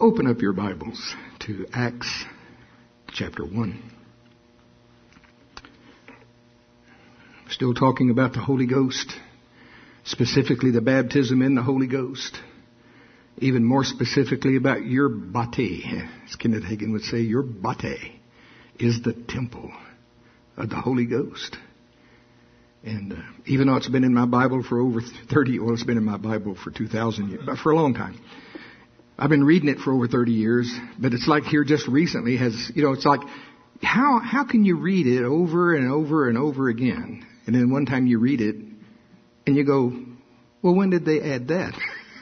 Open up your Bibles to Acts chapter 1. Still talking about the Holy Ghost, specifically the baptism in the Holy Ghost. Even more specifically about your body. As Kenneth Hagin would say, your body is the temple of the Holy Ghost. And even though it's been in my Bible for over 30, well, it's been in my Bible for 2,000 years, but for a long time. I've been reading it for over 30 years, but it's like here just recently it's like, how can you read it over and over and over again? And then one time you read it and you go, well, when did they add that?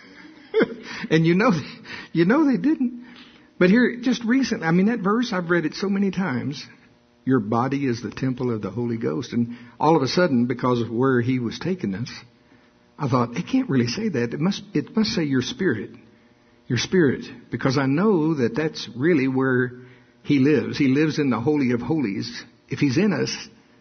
And you know they didn't. But here, just recently, that verse, I've read it so many times. Your body is the temple of the Holy Ghost. And all of a sudden, because of where he was taking us, I thought, it can't really say that. It must say your spirit. Your spirit. Because I know that that's really where he lives. He lives in the Holy of Holies. If he's in us,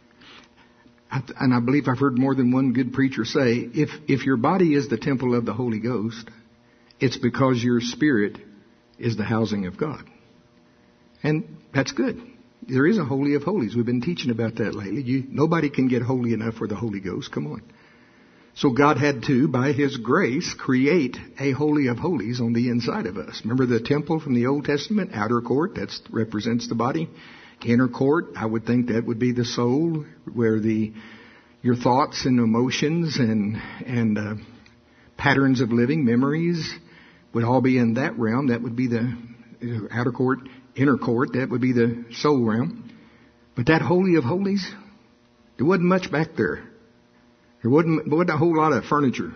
and I believe I've heard more than one good preacher say, if your body is the temple of the Holy Ghost, it's because your spirit is the housing of God. And that's good. There is a Holy of Holies. We've been teaching about that lately. Nobody can get holy enough for the Holy Ghost. Come on. So God had to, by His grace, create a Holy of Holies on the inside of us. Remember the temple from the Old Testament? Outer court, that represents the body. Inner court, I would think that would be the soul, where your thoughts and emotions and patterns of living, memories, would all be in that realm. That would be the outer court. Inner court, that would be the soul realm. But that Holy of Holies, there wasn't much back there. There wasn't a whole lot of furniture.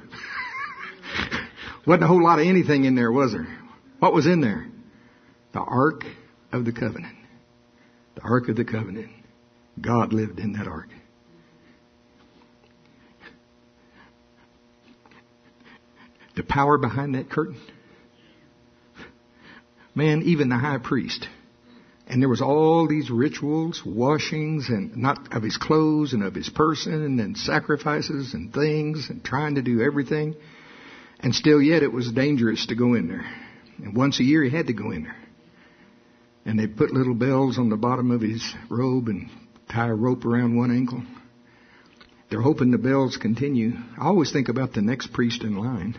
Wasn't a whole lot of anything in there, was there? What was in there? The Ark of the Covenant. The Ark of the Covenant. God lived in that Ark. The power behind that curtain. Man, even the high priest. And there was all these rituals, washings, and not of his clothes and of his person, and sacrifices and things, and trying to do everything. And still yet it was dangerous to go in there. And once a year he had to go in there. And they put little bells on the bottom of his robe and tie a rope around one ankle. They're hoping the bells continue. I always think about the next priest in line.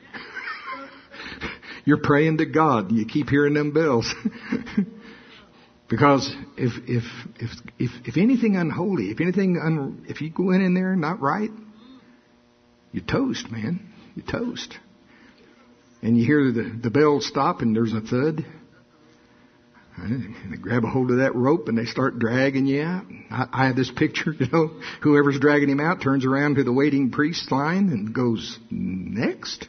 You're praying to God and you keep hearing them bells. Because if anything unholy, if you go in there not right, you're toast, man. You're toast. And you hear the bells stop and there's a thud. And they grab a hold of that rope and they start dragging you out. I have this picture, whoever's dragging him out turns around to the waiting priest's line and goes, next,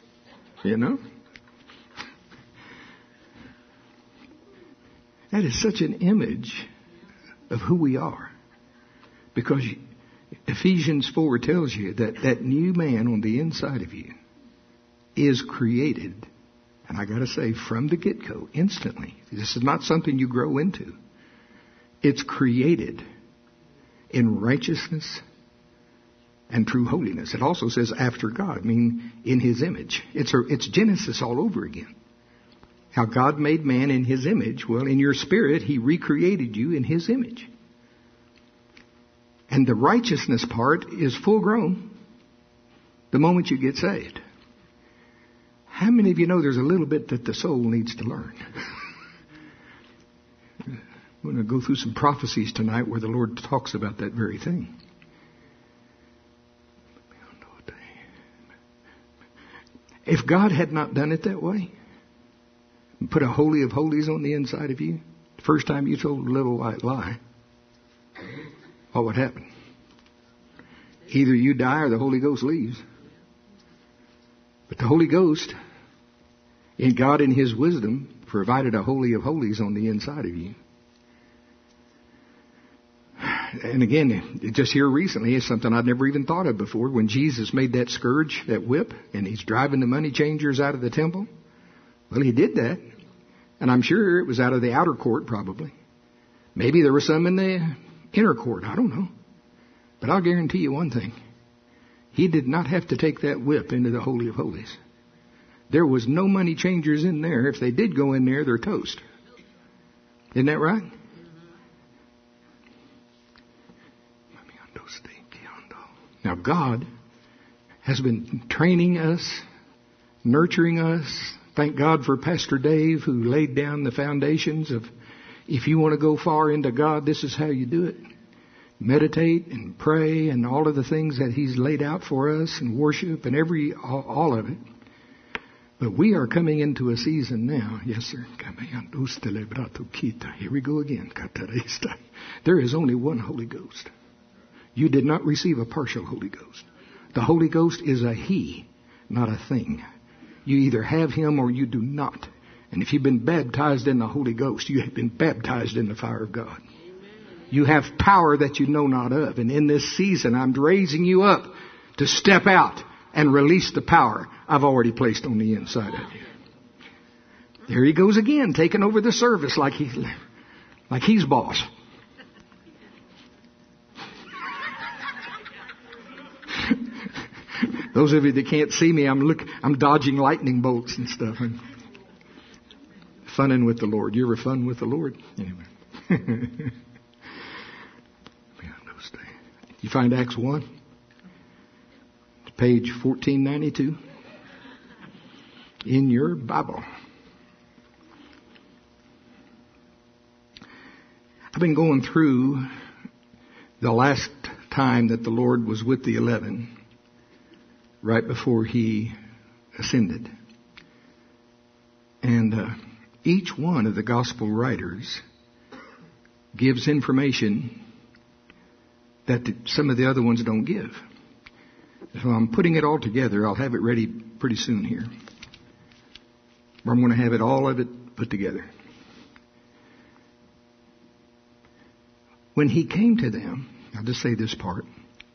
That is such an image of who we are. Because Ephesians 4 tells you that new man on the inside of you is created, and I got to say, from the get-go, instantly. This is not something you grow into. It's created in righteousness and true holiness. It also says after God, in His image. It's Genesis all over again. How God made man in His image. Well, in your spirit, He recreated you in His image. And the righteousness part is full grown the moment you get saved. How many of you know there's a little bit that the soul needs to learn? I'm going to go through some prophecies tonight where the Lord talks about that very thing. If God had not done it that way, put a Holy of Holies on the inside of you, the first time you told a little white lie, what would happen? Either you die or the Holy Ghost leaves. But the Holy Ghost, in God in His wisdom, provided a Holy of Holies on the inside of you. And again, just here recently is something I'd never even thought of before. When Jesus made that scourge, that whip, and He's driving the money changers out of the temple. Well, He did that. And I'm sure it was out of the outer court, probably. Maybe there were some in the inner court. I don't know. But I'll guarantee you one thing. He did not have to take that whip into the Holy of Holies. There was no money changers in there. If they did go in there, they're toast. Isn't that right? Now God has been training us, nurturing us. Thank God for Pastor Dave, who laid down the foundations of, if you want to go far into God, this is how you do it. Meditate and pray and all of the things that He's laid out for us, and worship and all of it. But we are coming into a season now. Yes, sir. Here we go again. There is only one Holy Ghost. You did not receive a partial Holy Ghost. The Holy Ghost is a He, not a thing. You either have Him or you do not. And if you've been baptized in the Holy Ghost, you have been baptized in the fire of God. You have power that you know not of. And in this season, I'm raising you up to step out and release the power I've already placed on the inside of you. There he goes again, taking over the service like he's boss. Those of you that can't see me, I'm dodging lightning bolts and stuff. I'm funning with the Lord. You ever fun with the Lord? Anyway. You find Acts 1, page 1492 in your Bible. I've been going through the last time that the Lord was with the 11, right before He ascended. And each one of the gospel writers gives information that some of the other ones don't give. So I'm putting it all together. I'll have it ready pretty soon here. I'm going to have all of it put together. When He came to them, I'll just say this part.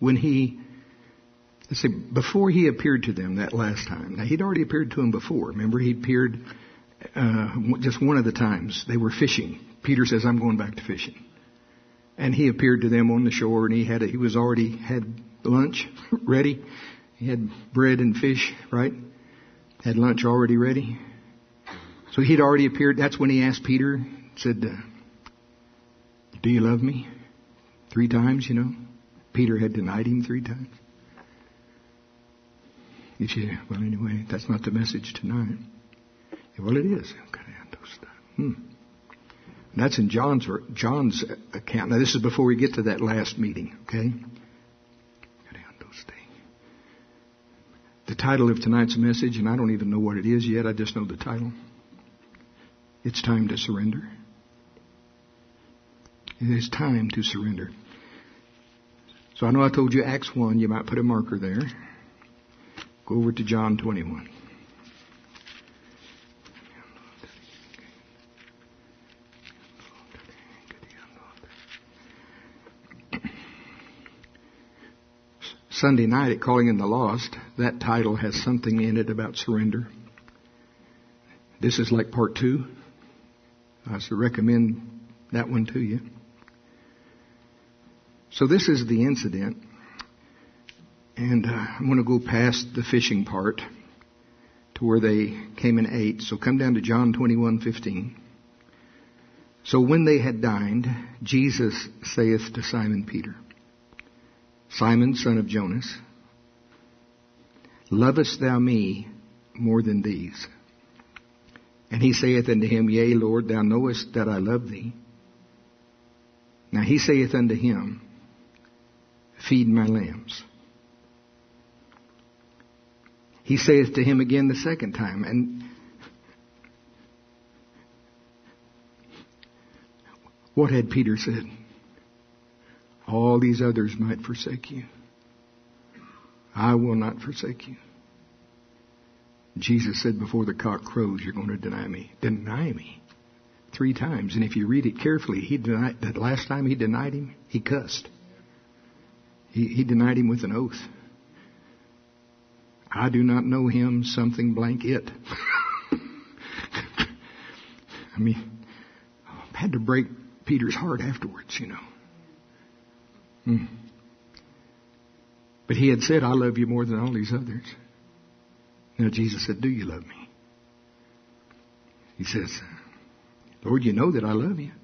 Before He appeared to them that last time. Now, He'd already appeared to them before. Remember, He appeared just one of the times. They were fishing. Peter says, I'm going back to fishing. And He appeared to them on the shore, and he was already had lunch ready. He had bread and fish, right? Had lunch already ready. So He'd already appeared. That's when He asked Peter, said, do you love me? 3 times, you know. Peter had denied Him 3 times. You say, well, anyway, that's not the message tonight. Well, it is. That's in John's account. Now, this is before we get to that last meeting, okay? The title of tonight's message, and I don't even know what it is yet. I just know the title. It's time to surrender. It is time to surrender. So I know I told you Acts 1. You might put a marker there. Go over to John 21. Sunday night at Calling in the Lost, that title has something in it about surrender. This is like part 2. I should recommend that one to you. So this is the incident. And I'm going to go past the fishing part to where they came and ate. So come down to John 21:15. So when they had dined, Jesus saith to Simon Peter, Simon, son of Jonas, lovest thou me more than these? And he saith unto him, Yea, Lord, thou knowest that I love thee. Now he saith unto him, Feed my lambs. He saith to him again the second time, and what had Peter said? All these others might forsake you. I will not forsake you. Jesus said, before the cock crows, you're going to deny me. Deny me 3 times. And if you read it carefully, he denied that last time he denied Him, he cussed. He denied Him with an oath. I do not know Him, something blank it. I mean, I had to break Peter's heart afterwards, you know. But he had said, I love you more than all these others. Now Jesus said, do you love me? He says, Lord, you know that I love you.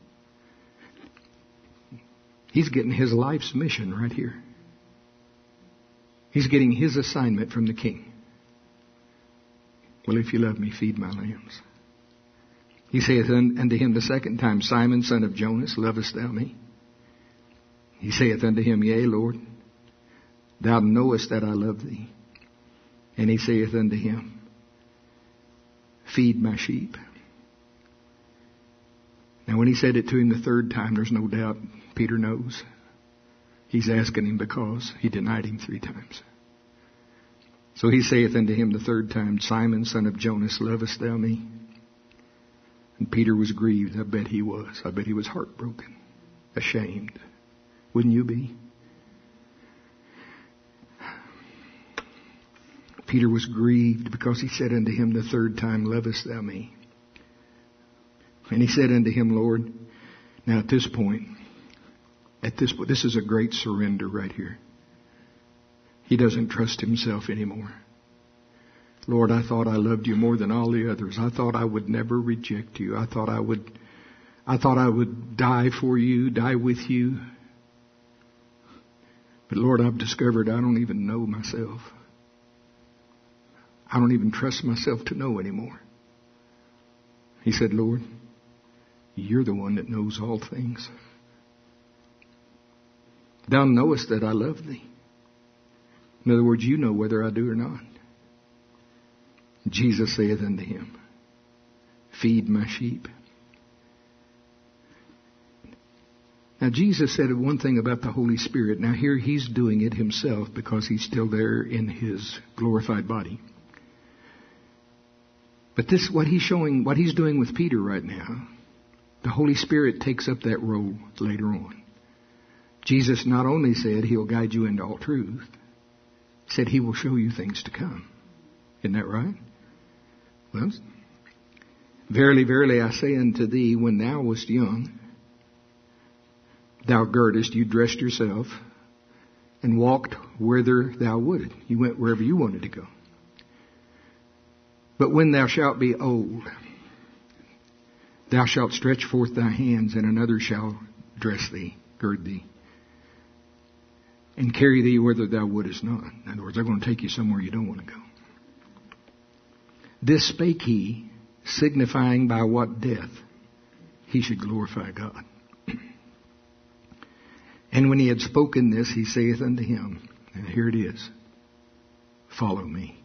He's getting his life's mission right here. He's getting his assignment from the king. Well, if you love me, feed my lambs. He saith unto him the second time, Simon, son of Jonas, lovest thou me? He saith unto him, Yea, Lord, thou knowest that I love thee. And he saith unto him, feed my sheep. Now when he said it to him the third time, there's no doubt Peter knows. He's asking him because he denied him 3 times. So he saith unto him the third time, Simon, son of Jonas, lovest thou me? And Peter was grieved. I bet he was. I bet he was heartbroken, ashamed. Wouldn't you be? Peter was grieved because he said unto him the third time, lovest thou me? And he said unto him, Lord, now at this point, this is a great surrender right here. He doesn't trust himself anymore. Lord, I thought I loved you more than all the others. I thought I would never reject you. I thought I would die for you, die with you. But Lord, I've discovered I don't even know myself. I don't even trust myself to know anymore. He said, Lord, you're the one that knows all things. Thou knowest that I love thee. In other words, you know whether I do or not. Jesus saith unto him, feed my sheep. Now Jesus said one thing about the Holy Spirit. Now here he's doing it himself because he's still there in his glorified body. But this, what he's doing with Peter right now, the Holy Spirit takes up that role later on. Jesus not only said he'll guide you into all truth, he said he will show you things to come. Isn't that right? Well, verily, verily, I say unto thee, when thou wast young, thou girdest, you dressed yourself, and walked whither thou wouldest. You went wherever you wanted to go. But when thou shalt be old, thou shalt stretch forth thy hands, and another shall dress thee, gird thee, and carry thee whither thou wouldest not. In other words, they're going to take you somewhere you don't want to go. This spake he, signifying by what death he should glorify God. And when he had spoken this, he saith unto him, and here it is, follow me.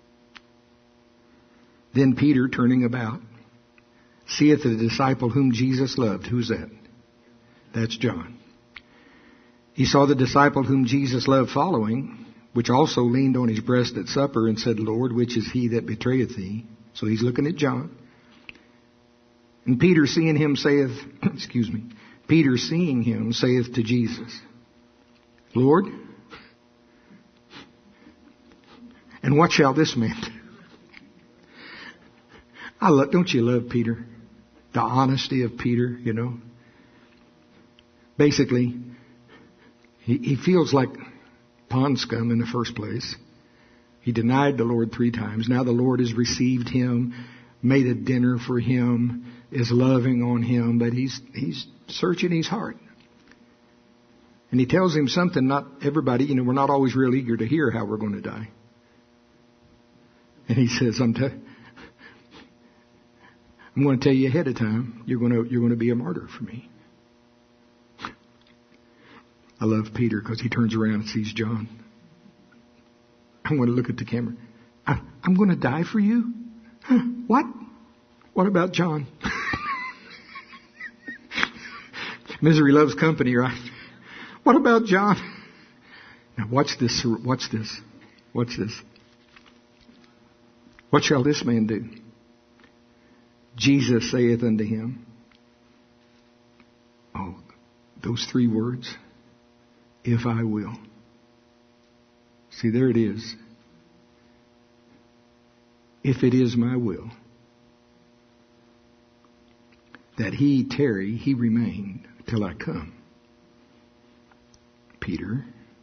Then Peter, turning about, seeth the disciple whom Jesus loved. Who's that? That's John. He saw the disciple whom Jesus loved following, which also leaned on his breast at supper and said, Lord, which is he that betrayeth thee? So he's looking at John. And Peter seeing him saith, Peter seeing him saith to Jesus, Lord, and what shall this man do? Don't you love Peter? The honesty of Peter, you know. Basically, he feels like pond scum in the first place. He denied the Lord 3 times. Now the Lord has received him, made a dinner for him, is loving on him, but he's searching his heart. And he tells him something not everybody, we're not always real eager to hear how we're going to die. And he says, I'm going to tell you ahead of time, you're going to be a martyr for me. I love Peter because he turns around and sees John. I want to look at the camera. I'm going to die for you? Huh, what? What about John? Misery loves company, right? What about John? Now watch this. Watch this. Watch this. What shall this man do? Jesus saith unto him, those 3 words, if I will. See, there it is. If it is my will that he tarry, he remain till I come. Peter,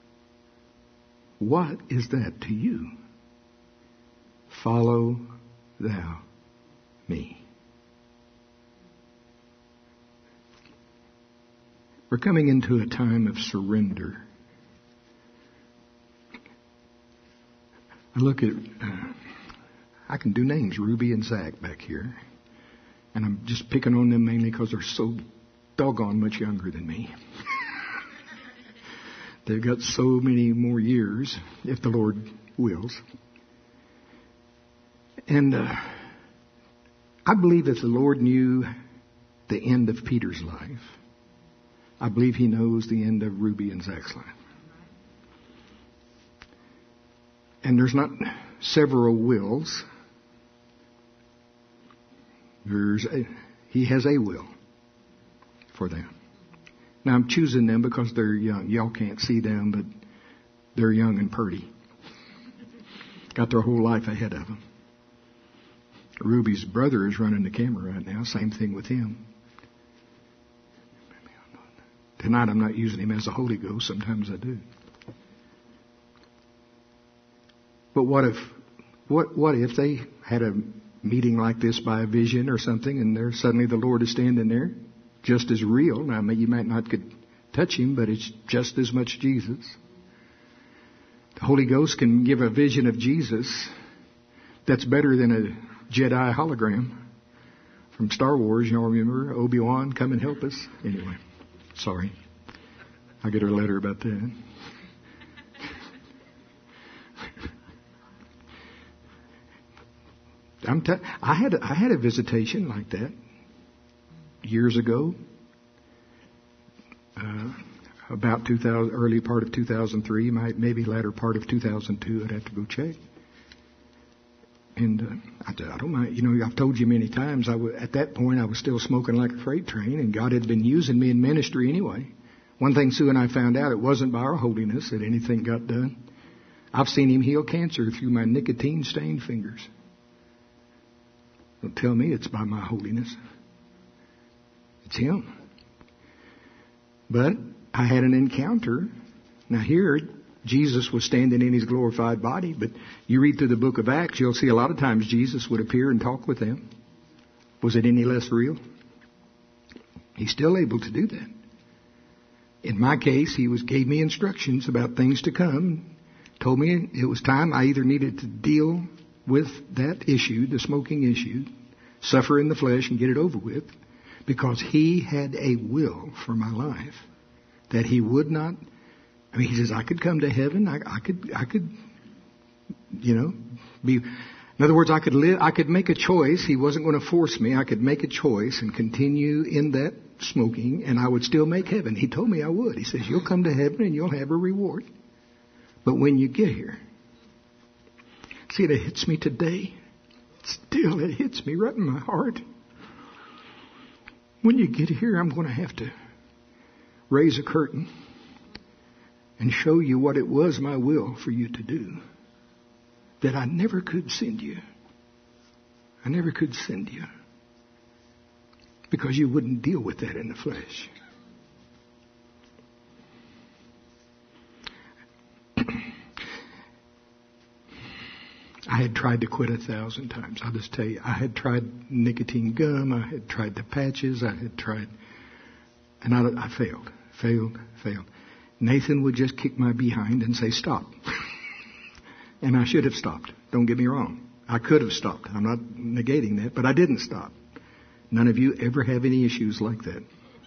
what is that to you? Follow thou me. We're coming into a time of surrender. I look at, I can do names, Ruby and Zach back here. And I'm just picking on them mainly because they're so doggone much younger than me. They've got so many more years, if the Lord wills. And I believe if the Lord knew the end of Peter's life, I believe He knows the end of Ruby and Zach's life. And there's not several wills. He has a will for them. Now I'm choosing them because they're young. Y'all can't see them, but they're young and pretty. Got their whole life ahead of them. Ruby's brother is running the camera right now. Same thing with him. Tonight I'm not using him as the Holy Ghost. Sometimes I do. But what if they had a meeting like this by a vision or something, and there suddenly the Lord is standing there, just as real. Now, you might not could touch Him, but it's just as much Jesus. The Holy Ghost can give a vision of Jesus that's better than a Jedi hologram from Star Wars. Y'all remember Obi-Wan, come and help us? Anyway, sorry. I get a letter about that. I had a visitation like that years ago, about 2000, early part of 2003, maybe latter part of 2002. I'd have to go check. And I don't mind. You know, I've told you many times. At that point, I was still smoking like a freight train, and God had been using me in ministry anyway. One thing Sue and I found out: it wasn't by our holiness that anything got done. I've seen Him heal cancer through my nicotine-stained fingers. Don't tell me it's by my holiness. It's Him. But I had an encounter. Now here, Jesus was standing in His glorified body, but you read through the book of Acts, you'll see a lot of times Jesus would appear and talk with them. Was it any less real? He's still able to do that. In my case, He gave me instructions about things to come, told me it was time I either needed to deal with that issue, the smoking issue, suffer in the flesh and get it over with, because He had a will for my life that He would not. I mean, He says I could come to heaven. I could, be. In other words, I could live. I could make a choice. He wasn't going to force me. I could make a choice and continue in that smoking, and I would still make heaven. He told me I would. He says you'll come to heaven and you'll have a reward. But when you get here. See, it hits me today. Still, it hits me right in my heart. When you get here, I'm going to have to raise a curtain and show you what it was my will for you to do. That I never could send you. I never could send you. Because you wouldn't deal with that in the flesh. I had tried to quit 1,000 times. I'll just tell you, I had tried nicotine gum. I had tried the patches. I had tried, and I failed. Nathan would just kick my behind and say, stop. And I should have stopped. Don't get me wrong. I could have stopped. I'm not negating that, but I didn't stop. None of you ever have any issues like that.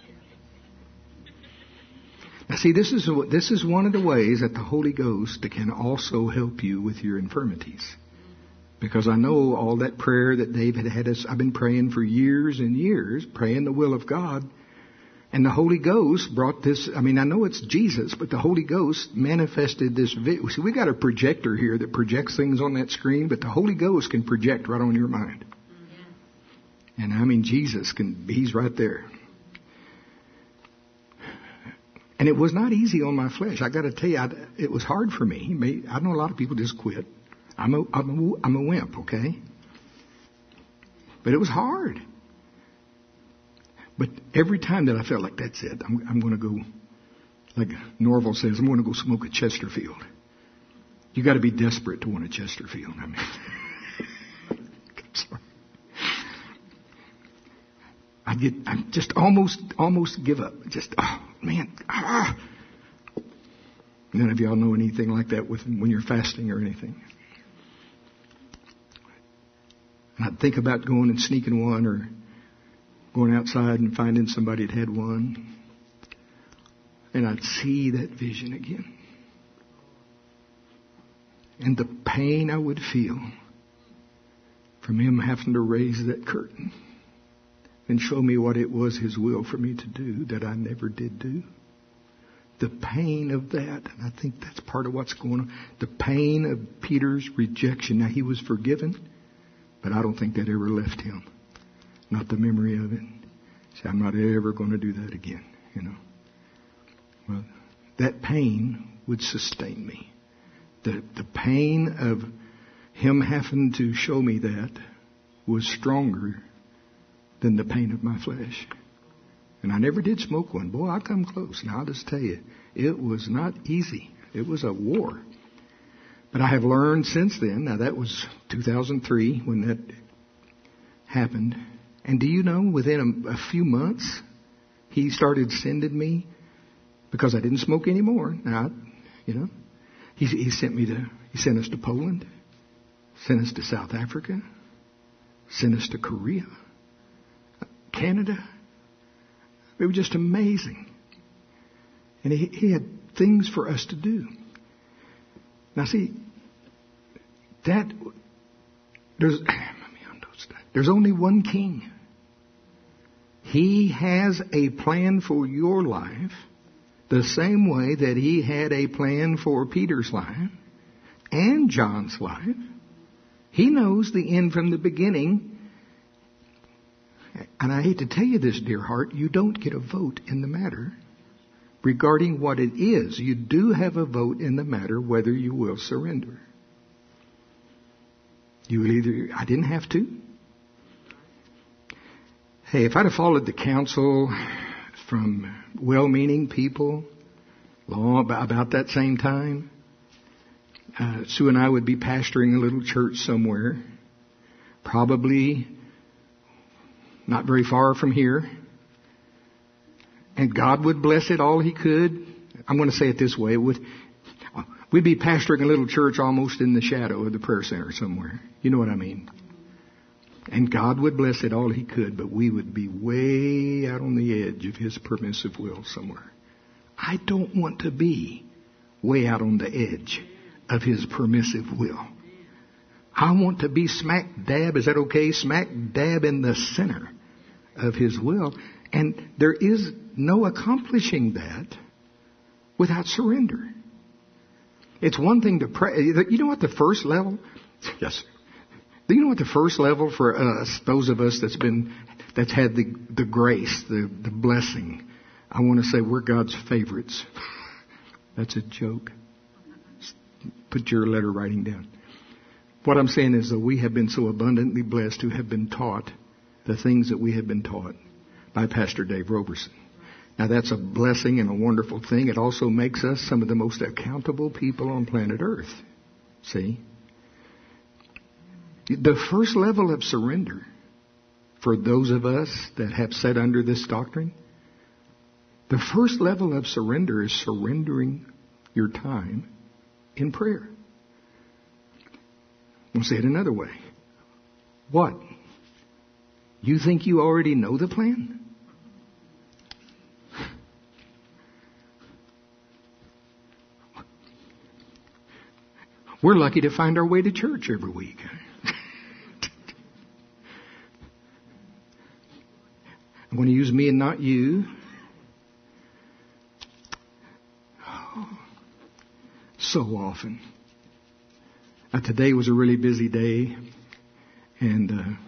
Now see, this is one of the ways that the Holy Ghost can also help you with your infirmities. Because I know all that prayer that David had us, I've been praying for years and years, praying the will of God. And the Holy Ghost brought this, I know it's Jesus, but the Holy Ghost manifested this. See, we got a projector here that projects things on that screen, but the Holy Ghost can project right on your mind. And Jesus He's right there. And it was not easy on my flesh. I got to tell you, it was hard for me. I know a lot of people just quit. I'm a wimp, okay? But it was hard. But every time that I felt like that's it, I'm going to go, like Norval says, I'm going to go smoke a Chesterfield. You got to be desperate to want a Chesterfield. I'm sorry. I just almost give up. man, None of y'all know anything like that when you're fasting or anything. And I'd think about going and sneaking one or going outside and finding somebody that had one. And I'd see that vision again. And the pain I would feel from him having to raise that curtain and show me what it was his will for me to do that I never did do. The pain of that, and I think that's part of what's going on. The pain of Peter's rejection. Now, he was forgiven, but I don't think that ever left him. Not the memory of it. See, I'm not ever going to do that again, you know. Well, that pain would sustain me. The pain of him having to show me that was stronger than the pain of my flesh. And I never did smoke one. Boy, I come close. Now, I'll just tell you, it was not easy. It was a war. But I have learned since then. Now, that was 2003 when that happened. And do you know, within a few months, he started sending me, because I didn't smoke anymore. Now, you know, he sent us to Poland, sent us to South Africa, sent us to Korea, Canada. It was just amazing. And he had things for us to do. Now see, there's only one king. He has a plan for your life the same way that he had a plan for Peter's life and John's life. He knows the end from the beginning. And I hate to tell you this, dear heart, you don't get a vote in the matter regarding what it is. You do have a vote in the matter whether you will surrender. You will either, I didn't have to. Hey, if I'd have followed the counsel from well-meaning people about that same time, Sue and I would be pastoring a little church somewhere, probably not very far from here. And God would bless it all he could. I'm going to say it this way. We'd be pastoring a little church almost in the shadow of the prayer center somewhere. You know what I mean? And God would bless it all he could, but we would be way out on the edge of his permissive will somewhere. I don't want to be way out on the edge of his permissive will. I want to be smack dab, is that okay? Smack dab in the center of his will. And there is no accomplishing that without surrender. It's one thing to pray. You know what the first level? Yes. Do you know what the first level for us, those of us that's had the grace, the blessing? I want to say we're God's favorites. That's a joke. Put your letter writing down. What I'm saying is that we have been so abundantly blessed to have been taught the things that we have been taught by Pastor Dave Roberson. Now that's a blessing and a wonderful thing. It also makes us some of the most accountable people on planet Earth. See? The first level of surrender for those of us that have sat under this doctrine, the first level of surrender is surrendering your time in prayer. I'll say it another way. What? You think you already know the plan? We're lucky to find our way to church every week. I'm going to use me and not you. So often. Now, today was a really busy day, and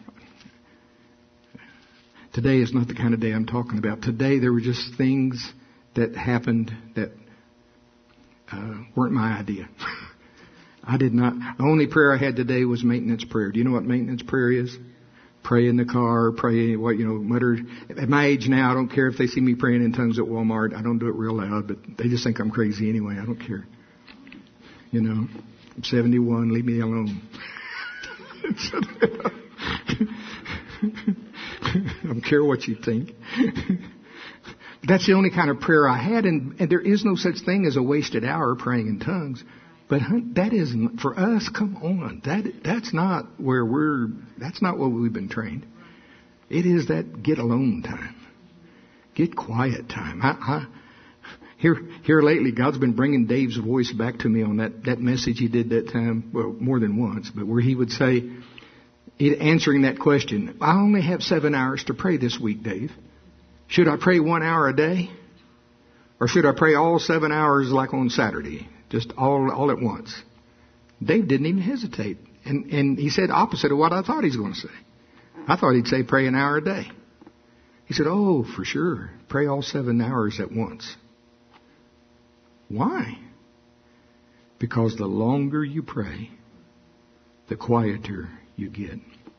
today is not the kind of day I'm talking about. Today there were just things that happened that weren't my idea. I did not. The only prayer I had today was maintenance prayer. Do you know what maintenance prayer is? Pray in the car, pray, mutter. At my age now, I don't care if they see me praying in tongues at Walmart. I don't do it real loud, but they just think I'm crazy anyway. I don't care. You know, I'm 71. Leave me alone. I don't care what you think. That's the only kind of prayer I had, and there is no such thing as a wasted hour praying in tongues. But that isn't for us. Come on, that's not that's not what we've been trained. It is that get alone time, get quiet time. Here lately, God's been bringing Dave's voice back to me on that message he did that time, well, more than once, but where he would say, answering that question, I only have 7 hours to pray this week, Dave. Should I pray 1 hour a day? Or should I pray all 7 hours like on Saturday? Just all at once. Dave didn't even hesitate. And he said opposite of what I thought he was going to say. I thought he'd say pray an hour a day. He said, oh, for sure. Pray all 7 hours at once. Why? Because the longer you pray, the quieter you get.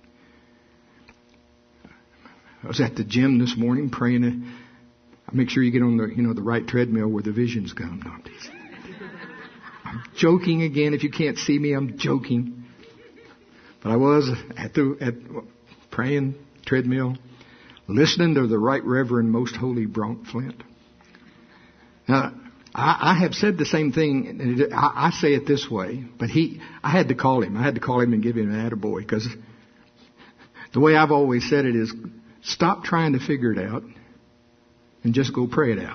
I was at the gym this morning praying. I make sure you get on the right treadmill where the visions come. No, I'm joking again. If you can't see me, I'm joking. But I was at praying treadmill, listening to the Right Reverend Most Holy Bronk Flint. Now, I have said the same thing. I say it this way, but I had to call him. I had to call him and give him an attaboy, because the way I've always said it is, stop trying to figure it out and just go pray it out.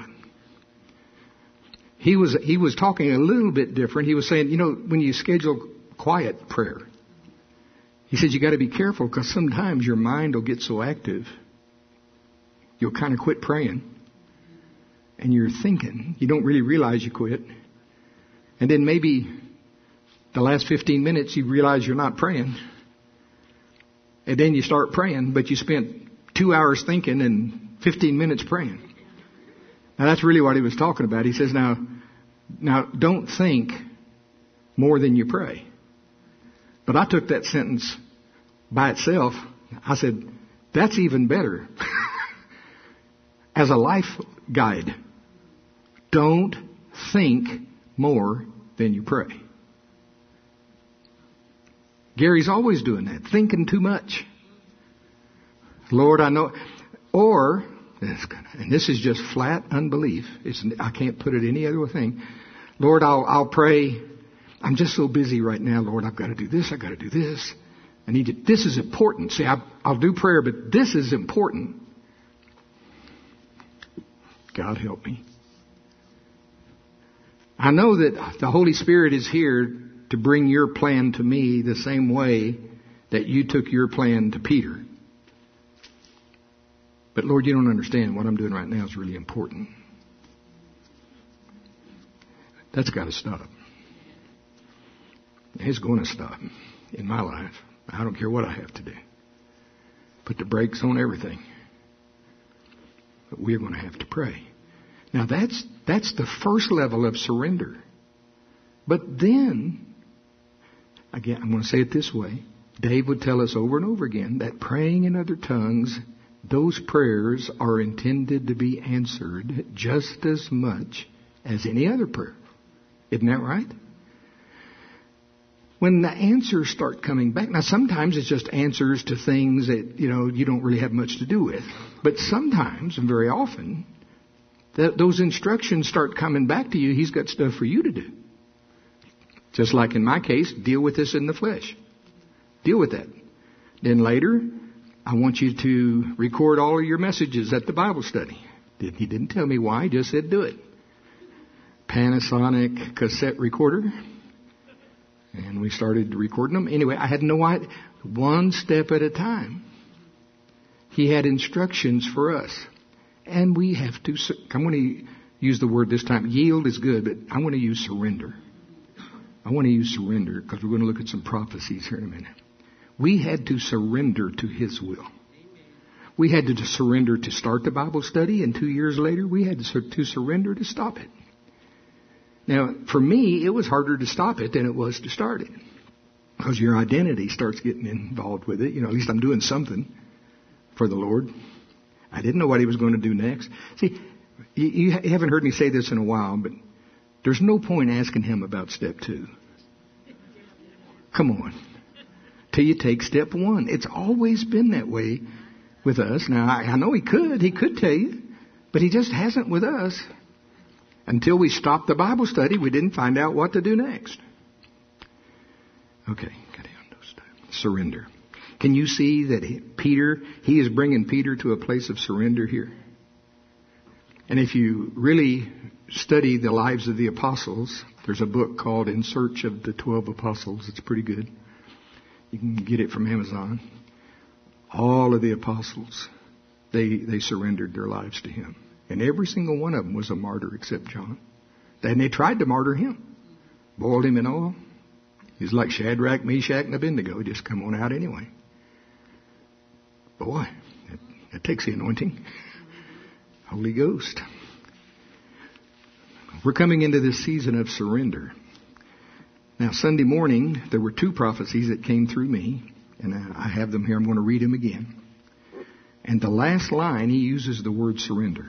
He was talking a little bit different. He was saying, when you schedule quiet prayer, he said you got to be careful, because sometimes your mind will get so active, you'll kind of quit praying. And you're thinking, you don't really realize you quit. And then maybe the last 15 minutes you realize you're not praying. And then you start praying, but you spent 2 hours thinking and 15 minutes praying. Now that's really what he was talking about. He says, now don't think more than you pray. But I took that sentence by itself. I said, that's even better. As a life guide, don't think more than you pray. Gary's always doing that, thinking too much. Lord, I know. Or, and this is just flat unbelief. I can't put it any other thing. Lord, I'll pray. I'm just so busy right now, Lord. I've got to do this. I've got to do this. I need to. This is important. See, I'll do prayer, but this is important. God help me. I know that the Holy Spirit is here to bring your plan to me the same way that you took your plan to Peter. But Lord, you don't understand. What I'm doing right now is really important. That's got to stop. It's going to stop in my life. I don't care what I have to do. Put the brakes on everything. But we're going to have to pray. Now that's the first level of surrender. But then, again, I'm going to say it this way. Dave would tell us over and over again that praying in other tongues, those prayers are intended to be answered just as much as any other prayer. Isn't that right? When the answers start coming back, now sometimes it's just answers to things that, you don't really have much to do with. But sometimes, and very often, those instructions start coming back to you. He's got stuff for you to do. Just like in my case, deal with this in the flesh. Deal with that. Then later, I want you to record all of your messages at the Bible study. He didn't tell me why. He just said do it. Panasonic cassette recorder. And we started recording them. Anyway, I had no idea. One step at a time. He had instructions for us. And we have to, I'm going to use the word this time. Yield is good, but I want to use surrender. I want to use surrender because we're going to look at some prophecies here in a minute. We had to surrender to His will. We had to surrender to start the Bible study, and 2 years later, we had to surrender to stop it. Now, for me, it was harder to stop it than it was to start it. Because your identity starts getting involved with it. At least I'm doing something for the Lord. I didn't know what He was going to do next. See, you haven't heard me say this in a while, but there's no point asking Him about step 2. Come on. Till you take step 1. It's always been that way with us. Now, I know He could tell you, But He just hasn't with us. Until we stopped the Bible study, we didn't find out what to do next. Okay, surrender. Can you see that He is bringing Peter to a place of surrender here? And if you really study the lives of the apostles, there's a book called In Search of the 12 Apostles. It's pretty good. You can get it from Amazon. All of the apostles, they surrendered their lives to Him. And every single one of them was a martyr except John. And they tried to martyr him. Boiled him in oil. He's like Shadrach, Meshach, and Abednego. Just come on out anyway. Boy, that takes the anointing. Holy Ghost. We're coming into this season of surrender. Now, Sunday morning, there were 2 prophecies that came through me. And I have them here. I'm going to read them again. And the last line, he uses the word surrender.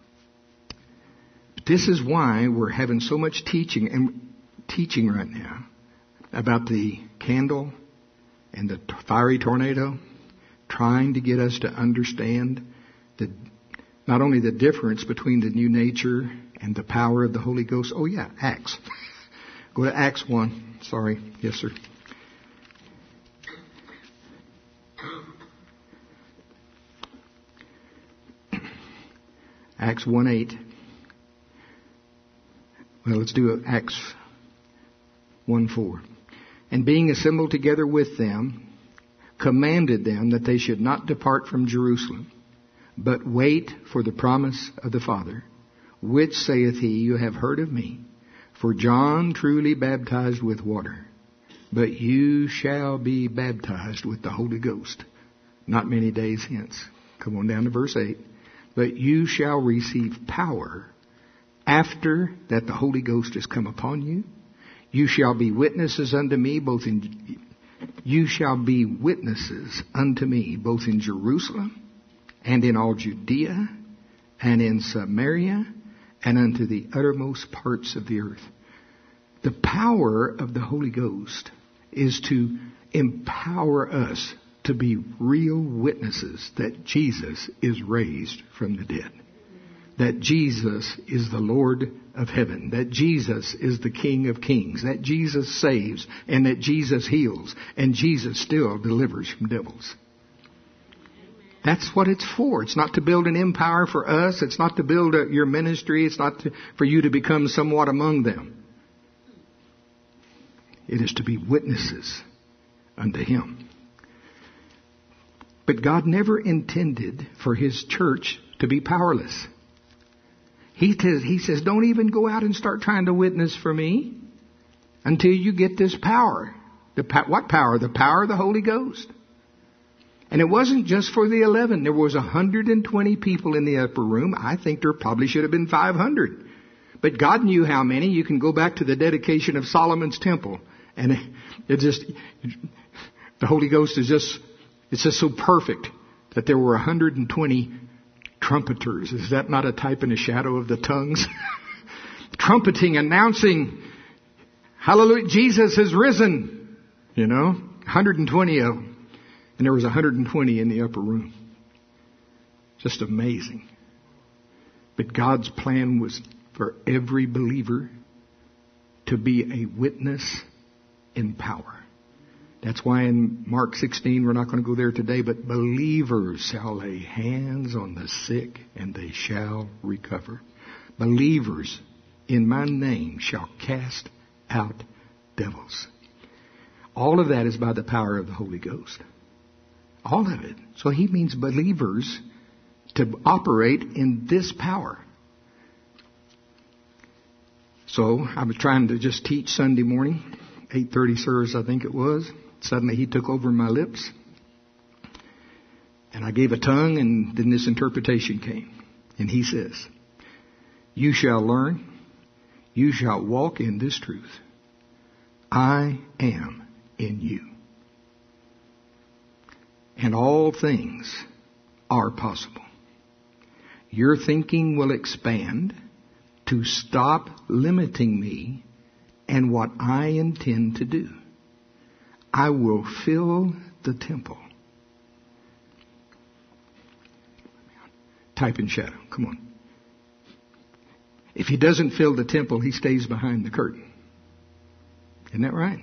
This is why we're having so much teaching right now about the candle and the fiery tornado, trying to get us to understand not only the difference between the new nature and the power of the Holy Ghost. Oh yeah, Acts. Go to Acts 1. Sorry. Yes, sir. Acts 1:8. Well, let's do Acts 1:4. And being assembled together with them, commanded them that they should not depart from Jerusalem, but wait for the promise of the Father, which saith he, you have heard of me. For John truly baptized with water, but you shall be baptized with the Holy Ghost not many days hence. Come on down to verse 8. But you shall receive power after that the Holy Ghost has come upon you. You shall be witnesses unto me both in Jerusalem and in all Judea and in Samaria and unto the uttermost parts of the earth. The power of the Holy Ghost is to empower us to be real witnesses that Jesus is raised from the dead. That Jesus is the Lord of heaven. That Jesus is the King of kings. That Jesus saves and that Jesus heals. And Jesus still delivers from devils. That's what it's for. It's not to build an empire for us. It's not to build your ministry. It's not for you to become somewhat among them. It is to be witnesses unto Him. But God never intended for His church to be powerless. He says, don't even go out and start trying to witness for me until you get this power. What power? The power of the Holy Ghost. And it wasn't just for the 11. There was 120 people in the upper room. I think there probably should have been 500. But God knew how many. You can go back to the dedication of Solomon's temple. And the Holy Ghost is it's just so perfect that there were 120 trumpeters. Is that not a type and a shadow of the tongues? Trumpeting, announcing, hallelujah, Jesus has risen. 120 of them. And there was 120 in the upper room. Just amazing. But God's plan was for every believer to be a witness in power. That's why in Mark 16, we're not going to go there today, but believers shall lay hands on the sick and they shall recover. Believers in my name shall cast out devils. All of that is by the power of the Holy Ghost. All of it. So He means believers to operate in this power. So I was trying to just teach Sunday morning, 8:30 service I think it was. Suddenly He took over my lips. And I gave a tongue and then this interpretation came. And He says, you shall learn, you shall walk in this truth. I am in you. And all things are possible. Your thinking will expand to stop limiting me and what I intend to do. I will fill the temple. Type in shadow. Come on. If he doesn't fill the temple, he stays behind the curtain. Isn't that right?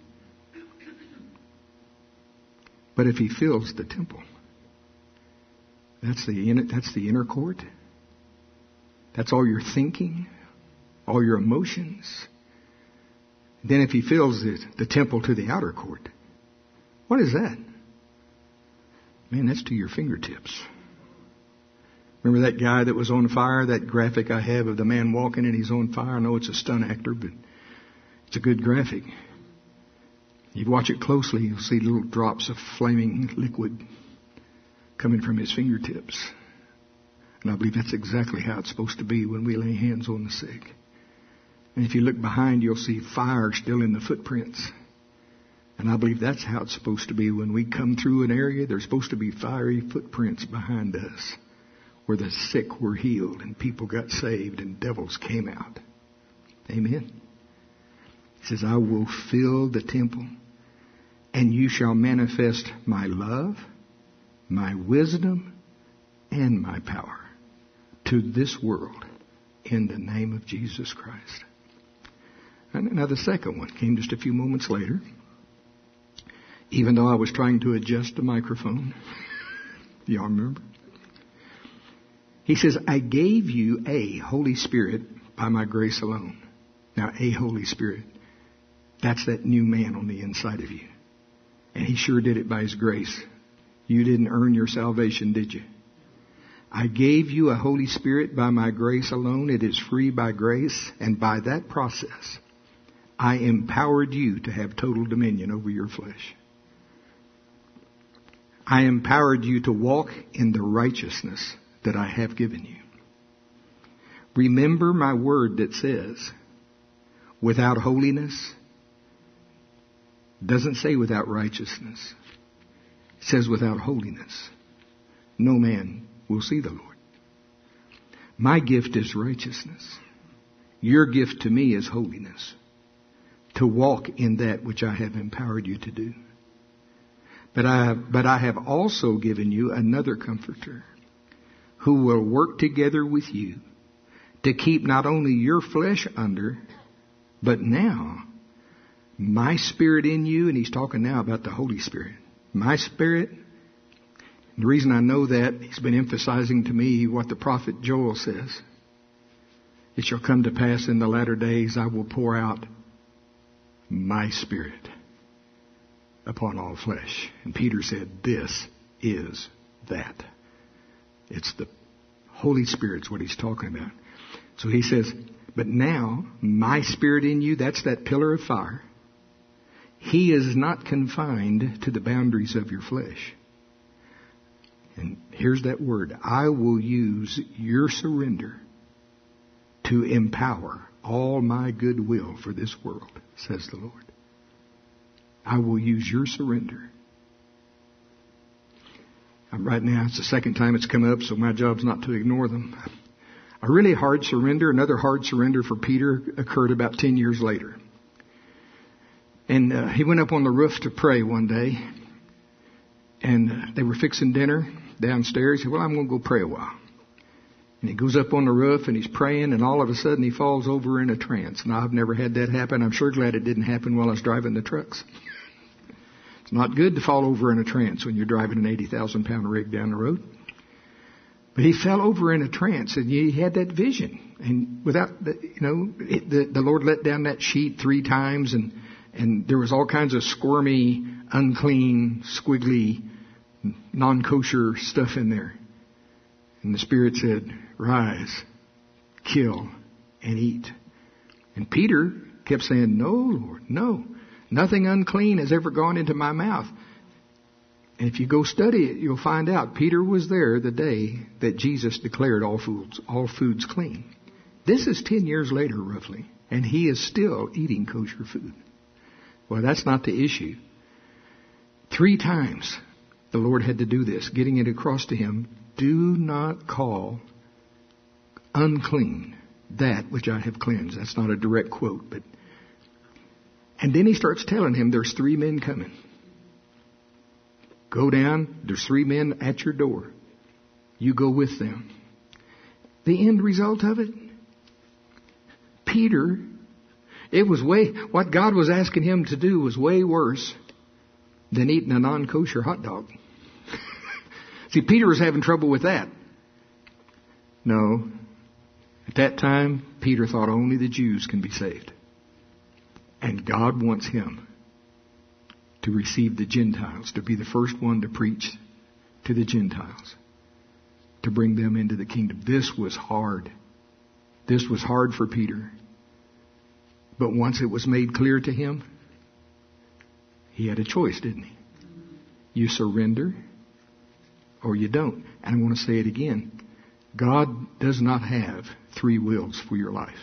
But if he fills the temple, that's the inner court. That's all your thinking, all your emotions. Then if he fills the temple to the outer court, what is that? Man, that's to your fingertips. Remember that guy that was on fire, that graphic I have of the man walking and he's on fire? I know it's a stunt actor, but it's a good graphic. You watch it closely, you'll see little drops of flaming liquid coming from his fingertips. And I believe that's exactly how it's supposed to be when we lay hands on the sick. And if you look behind, you'll see fire still in the footprints. And I believe that's how it's supposed to be when we come through an area. There's supposed to be fiery footprints behind us where the sick were healed and people got saved and devils came out. Amen. He says, I will fill the temple, and you shall manifest my love, my wisdom, and my power to this world in the name of Jesus Christ. And now the second one came just a few moments later. Even though I was trying to adjust the microphone. Y'all remember? He says, I gave you a Holy Spirit by my grace alone. Now, a Holy Spirit. That's that new man on the inside of you. And he sure did it by his grace. You didn't earn your salvation, did you? I gave you a Holy Spirit by my grace alone. It is free by grace. And by that process, I empowered you to have total dominion over your flesh. I empowered you to walk in the righteousness that I have given you. Remember my word that says, without holiness, doesn't say without righteousness. It says without holiness, no man will see the Lord. My gift is righteousness. Your gift to me is holiness. To walk in that which I have empowered you to do. But I have also given you another comforter who will work together with you to keep not only your flesh under, but now my Spirit in you, and he's talking now about the Holy Spirit. My Spirit, and the reason I know that, he's been emphasizing to me what the prophet Joel says. It shall come to pass in the latter days, I will pour out my Spirit upon all flesh. And Peter said, this is that. It's the Holy Spirit's what he's talking about. So he says, but now my Spirit in you, that's that pillar of fire. He is not confined to the boundaries of your flesh. And here's that word. I will use your surrender to empower all my goodwill for this world, says the Lord. I will use your surrender. Right now, it's the second time it's come up, so my job's not to ignore them. A really hard surrender, another hard surrender for Peter occurred about 10 years later. And he went up on the roof to pray one day. And they were fixing dinner downstairs. He said, well, I'm going to go pray a while. And he goes up on the roof and he's praying, and all of a sudden he falls over in a trance. And I've never had that happen. I'm sure glad it didn't happen while I was driving the trucks. It's not good to fall over in a trance when you're driving an 80,000-pound rig down the road. But he fell over in a trance, and he had that vision. And without, the Lord let down that sheet 3 times, and there was all kinds of squirmy, unclean, squiggly, non-kosher stuff in there. And the Spirit said, rise, kill, and eat. And Peter kept saying, no, Lord, no. Nothing unclean has ever gone into my mouth. And if you go study it, you'll find out Peter was there the day that Jesus declared all foods clean. This is 10 years later, roughly, and he is still eating kosher food. Well, that's not the issue. 3 times the Lord had to do this, getting it across to him. Do not call unclean that which I have cleansed. That's not a direct quote, but. And then he starts telling him there's 3 men coming. Go down. There's 3 men at your door. You go with them. The end result of it, Peter, what God was asking him to do was way worse than eating a non-kosher hot dog. See, Peter was having trouble with that. No. At that time, Peter thought only the Jews can be saved. And God wants him to receive the Gentiles, to be the first one to preach to the Gentiles, to bring them into the kingdom. This was hard. This was hard for Peter. But once it was made clear to him, he had a choice, didn't he? You surrender or you don't. And I want to say it again. God does not have three wills for your life.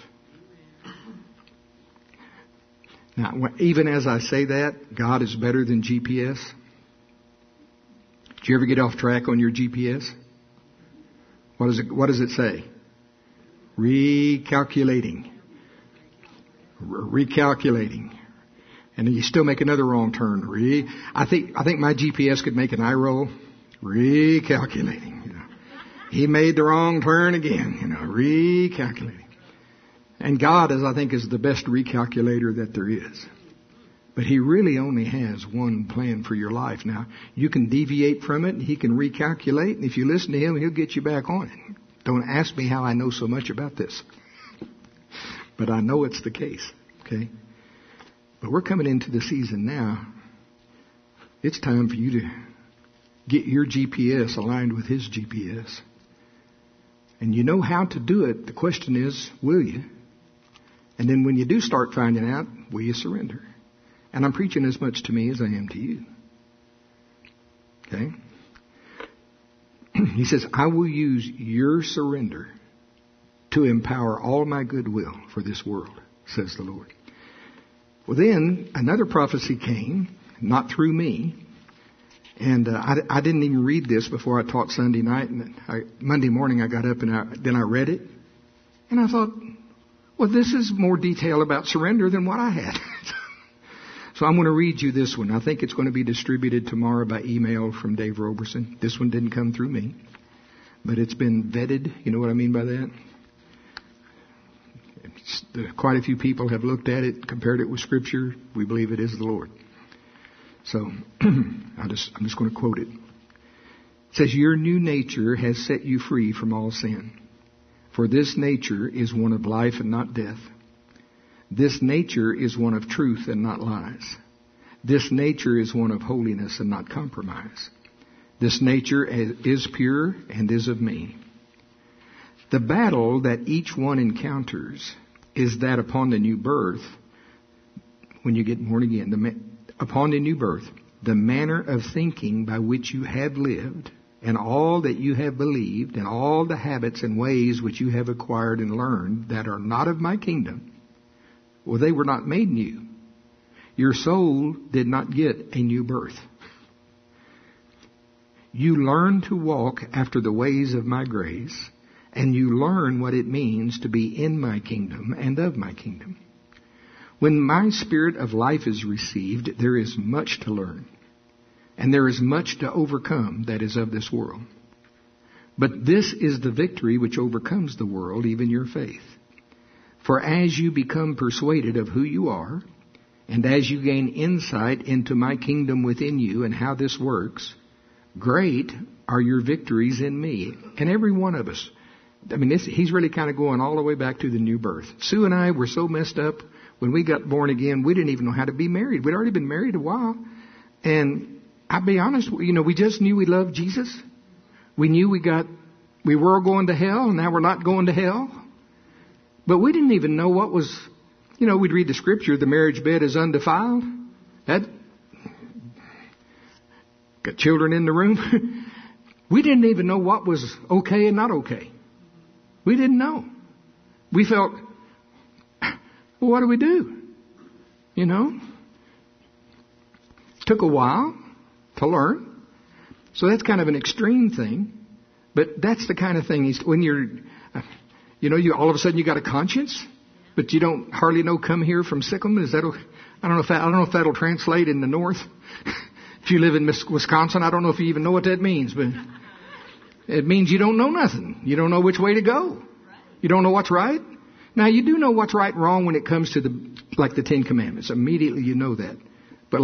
Now, even as I say that, God is better than GPS. Did you ever get off track on your GPS? What does it say? Recalculating. Recalculating. And then you still make another wrong turn. I think my GPS could make an eye roll. Recalculating. You know. He made the wrong turn again. You know, recalculating. And God, I think, is the best recalculator that there is. But He really only has one plan for your life. Now, you can deviate from it, and He can recalculate. And if you listen to Him, He'll get you back on it. Don't ask me how I know so much about this. But I know it's the case. Okay? But we're coming into the season now. It's time for you to get your GPS aligned with His GPS. And you know how to do it. The question is, will you? And then when you do start finding out, will you surrender? And I'm preaching as much to me as I am to you. Okay? He says, I will use your surrender to empower all my goodwill for this world, says the Lord. Well, then another prophecy came, not through me. And I didn't even read this before I taught Sunday night. And Monday morning I got up and then I read it. And I thought, well, this is more detail about surrender than what I had. So I'm going to read you this one. I think it's going to be distributed tomorrow by email from Dave Roberson. This one didn't come through me. But it's been vetted. You know what I mean by that? Quite a few people have looked at it, compared it with Scripture. We believe it is the Lord. So I'm just going to quote it. It says, your new nature has set you free from all sin. For this nature is one of life and not death. This nature is one of truth and not lies. This nature is one of holiness and not compromise. This nature is pure and is of me. The battle that each one encounters is that upon the new birth, when you get born again, upon the new birth, the manner of thinking by which you have lived, and all that you have believed, and all the habits and ways which you have acquired and learned that are not of my kingdom, well, they were not made new. Your soul did not get a new birth. You learn to walk after the ways of my grace, and you learn what it means to be in my kingdom and of my kingdom. When my spirit of life is received, there is much to learn, and there is much to overcome that is of this world. But this is the victory which overcomes the world, even your faith. For as you become persuaded of who you are, and as you gain insight into my kingdom within you and how this works, great are your victories in me. And every one of us, he's really kind of going all the way back to the new birth. Sue and I were so messed up. When we got born again, we didn't even know how to be married. We'd already been married a while. And I'll be honest, we just knew we loved Jesus. We knew we were going to hell, and now we're not going to hell. But we didn't even know what was, we'd read the Scripture, the marriage bed is undefiled. Got children in the room. We didn't even know what was okay and not okay. We didn't know. We felt, well, what do we do? It took a while to learn. So that's kind of an extreme thing. But that's the kind of thing when you're, you all of a sudden you got a conscience, but you don't hardly know come here from Sikkim. Is that, I don't know if that'll translate in the north. If you live in Wisconsin, I don't know if you even know what that means, but it means you don't know nothing. You don't know which way to go. You don't know what's right. Now, you do know what's right and wrong when it comes to the Ten Commandments. Immediately you know that. But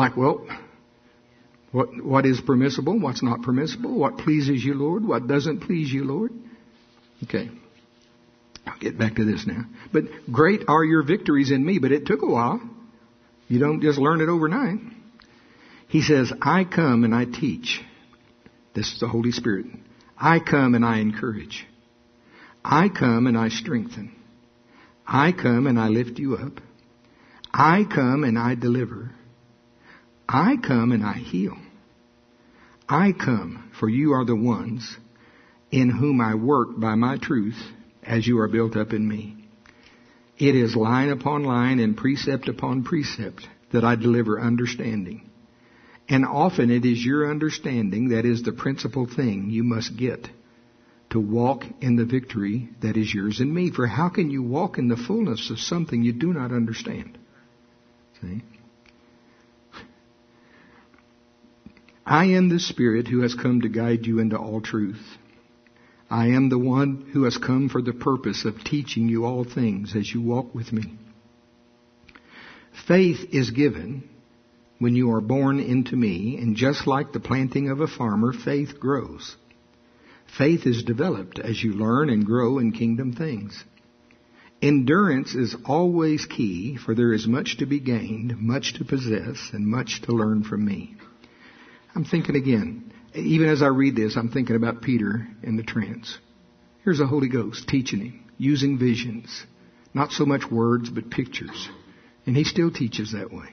what is permissible? What's not permissible? What pleases you, Lord? What doesn't please you, Lord? Okay. I'll get back to this now. But great are your victories in me, but it took a while. You don't just learn it overnight. He says, I come and I teach. This is the Holy Spirit. I come and I encourage. I come and I strengthen. I come and I lift you up. I come and I deliver. I come and I heal. I come, for you are the ones in whom I work by my truth as you are built up in me. It is line upon line and precept upon precept that I deliver understanding. And often it is your understanding that is the principal thing you must get to walk in the victory that is yours in me. For how can you walk in the fullness of something you do not understand? See? I am the Spirit who has come to guide you into all truth. I am the one who has come for the purpose of teaching you all things as you walk with me. Faith is given when you are born into me, and just like the planting of a farmer, faith grows. Faith is developed as you learn and grow in kingdom things. Endurance is always key, for there is much to be gained, much to possess, and much to learn from me. I'm thinking again, even as I read this, I'm thinking about Peter in the trance. Here's the Holy Ghost teaching him, using visions. Not so much words, but pictures. And he still teaches that way.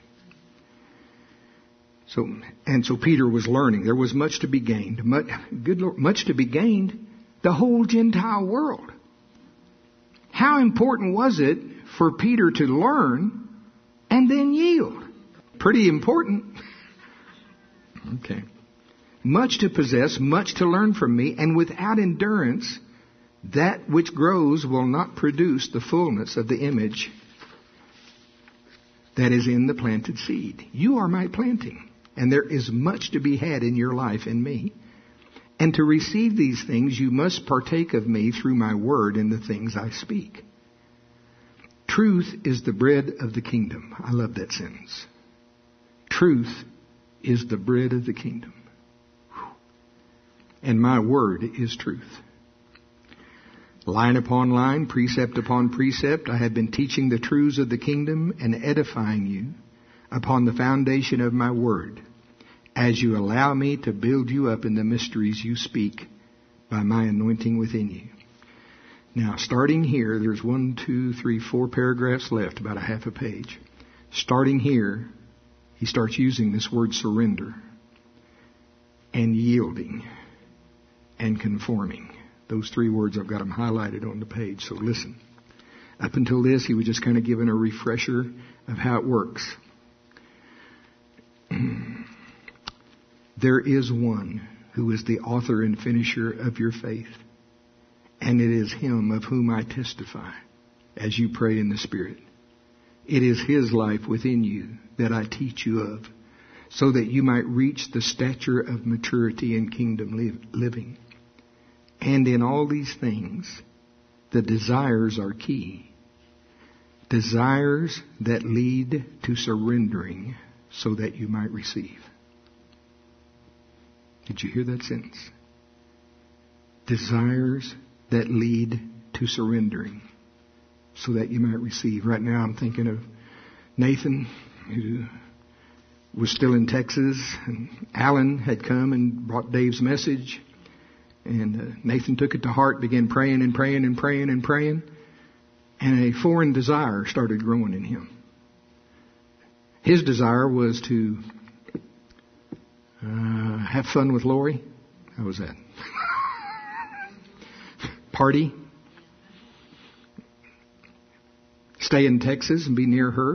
So Peter was learning. There was much to be gained. Much to be gained. The whole Gentile world. How important was it for Peter to learn and then yield? Pretty important. Okay. Much to possess, much to learn from me, and without endurance, that which grows will not produce the fullness of the image that is in the planted seed. You are my planting, and there is much to be had in your life in me. And to receive these things, you must partake of me through my word and the things I speak. Truth is the bread of the kingdom. I love that sentence. Truth is the bread of the kingdom. And my word is truth. Line upon line, precept upon precept, I have been teaching the truths of the kingdom and edifying you upon the foundation of my word, as you allow me to build you up in the mysteries you speak by my anointing within you. Now, starting here, there's 4 paragraphs left, about a half a page. Starting here, he starts using this word surrender and yielding and conforming. Those 3 words, I've got them highlighted on the page, so listen. Up until this, he was just kind of giving a refresher of how it works. There is one who is the author and finisher of your faith, and it is him of whom I testify as you pray in the Spirit. It is his life within you that I teach you of, so that you might reach the stature of maturity in kingdom living. And in all these things, the desires are key. Desires that lead to surrendering so that you might receive. Did you hear that sentence? Desires that lead to surrendering so that you might receive. Right now I'm thinking of Nathan, who was still in Texas, and Alan had come and brought Dave's message. And Nathan took it to heart, began praying and praying and praying and praying. And a foreign desire started growing in him. His desire was to have fun with Lori. How was that? Party. Stay in Texas and be near her.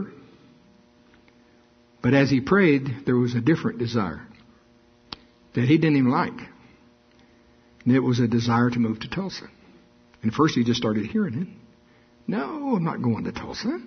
But as he prayed, there was a different desire that he didn't even like. And it was a desire to move to Tulsa. And first he just started hearing it. No, I'm not going to Tulsa.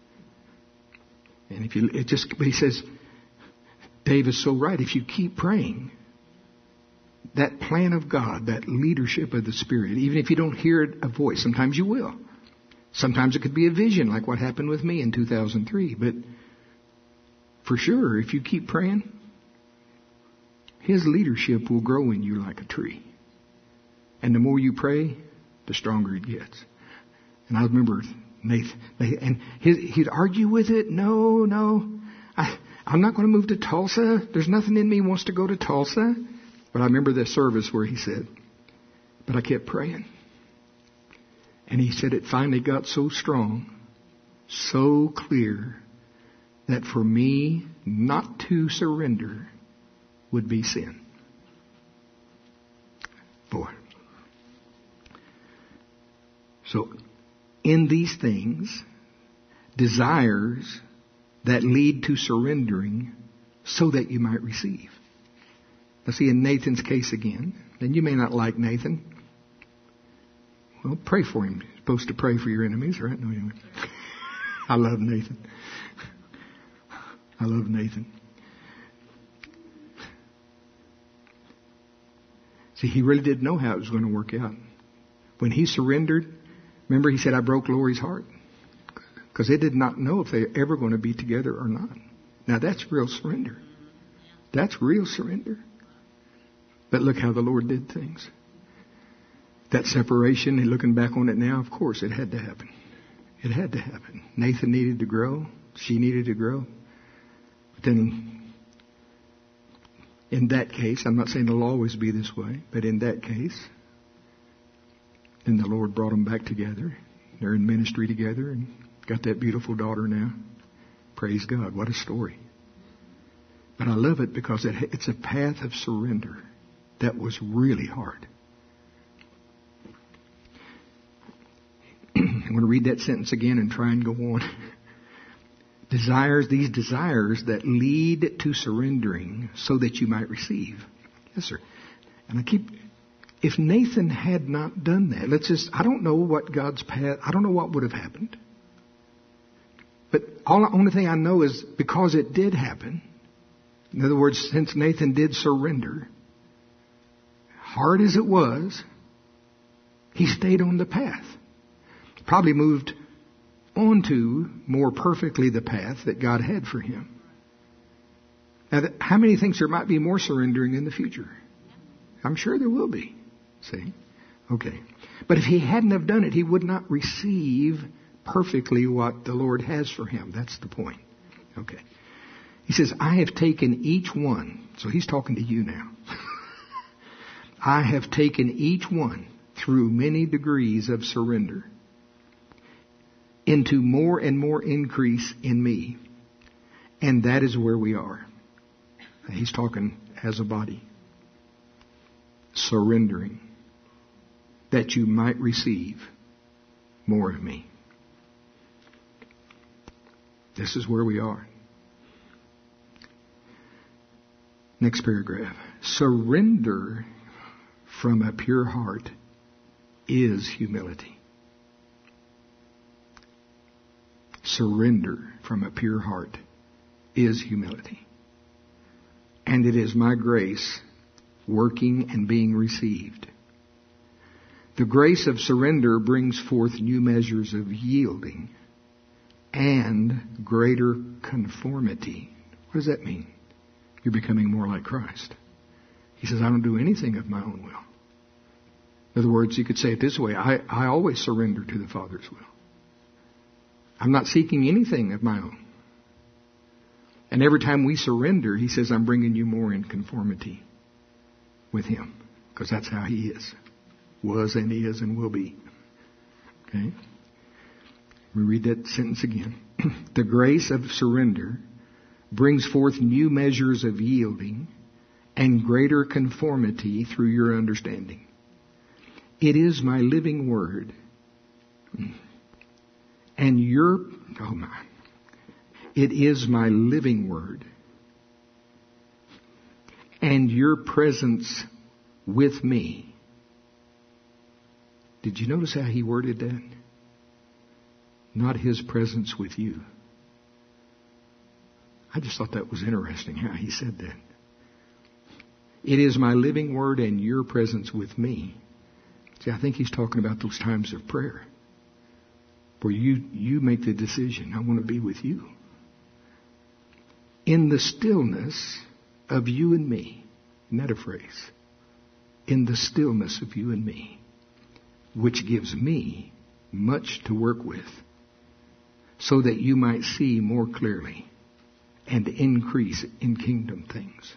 And he says, Dave is so right. If you keep praying, that plan of God, that leadership of the Spirit, even if you don't hear a voice, sometimes you will. Sometimes it could be a vision like what happened with me in 2003. But for sure, if you keep praying, His leadership will grow in you like a tree. And the more you pray, the stronger it gets. And I remember Nathan and he'd argue with it. No, I'm not going to move to Tulsa. There's nothing in me wants to go to Tulsa. But I remember the service where he said, but I kept praying. And he said it finally got so strong, so clear, that for me not to surrender would be sin. Boy. So, in these things, desires that lead to surrendering so that you might receive. Now see, in Nathan's case again, and you may not like Nathan. Well, pray for him. You're supposed to pray for your enemies, right? No, anyway. I love Nathan. I love Nathan. See, he really didn't know how it was going to work out. When he surrendered, remember he said, I broke Lori's heart. Because they did not know if they were ever going to be together or not. Now that's real surrender. That's real surrender. But look how the Lord did things. That separation, and looking back on it now, of course, it had to happen. It had to happen. Nathan needed to grow. She needed to grow. But then, in that case, I'm not saying it'll always be this way, but in that case, then the Lord brought them back together. They're in ministry together and got that beautiful daughter now. Praise God. What a story. But I love it because it's a path of surrender that was really hard. I'm going to read that sentence again and try and go on. These desires that lead to surrendering so that you might receive. Yes, sir. And if Nathan had not done that, I don't know what God's path, I don't know what would have happened. But only thing I know is because it did happen, in other words, since Nathan did surrender, hard as it was, he stayed on the path. Probably moved onto more perfectly the path that God had for him. Now, how many think there might be more surrendering in the future? I'm sure there will be. See? Okay. But if he hadn't have done it, he would not receive perfectly what the Lord has for him. That's the point. Okay. He says, I have taken each one. So he's talking to you now. I have taken each one through many degrees of surrender into more and more increase in me. And that is where we are. He's talking as a body. Surrendering. That you might receive more of me. This is where we are. Next paragraph. Surrender from a pure heart is humility. Surrender from a pure heart is humility. And it is my grace working and being received. The grace of surrender brings forth new measures of yielding and greater conformity. What does that mean? You're becoming more like Christ. He says, I don't do anything of my own will. In other words, you could say it this way, I always surrender to the Father's will. I'm not seeking anything of my own. And every time we surrender, He says, I'm bringing you more in conformity with Him. Because that's how He is. Was and is and will be. Okay? We read that sentence again. The grace of surrender brings forth new measures of yielding and greater conformity through your understanding. It is my living word. And it is my living word. And your presence with me. Did you notice how he worded that? Not his presence with you. I just thought that was interesting how he said that. It is my living word and your presence with me. See, I think he's talking about those times of prayer. For you make the decision. I want to be with you. In the stillness of you and me. Isn't that a phrase? In the stillness of you and me. Which gives me much to work with. So that you might see more clearly and increase in kingdom things.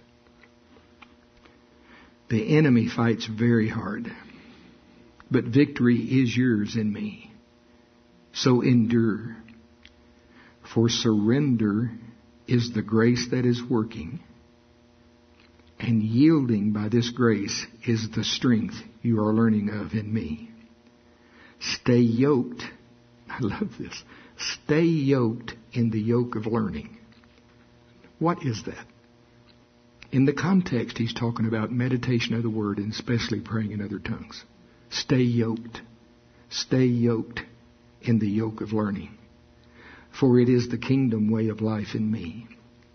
The enemy fights very hard. But victory is yours in me. So endure. For surrender is the grace that is working. And yielding by this grace is the strength you are learning of in me. Stay yoked. I love this. Stay yoked in the yoke of learning. What is that? In the context, he's talking about meditation of the Word and especially praying in other tongues. Stay yoked. Stay yoked in the yoke of learning. For it is the kingdom way of life in me.